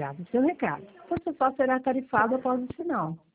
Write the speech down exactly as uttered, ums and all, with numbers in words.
Grave seu recado. Você só será tarifado após o sinal.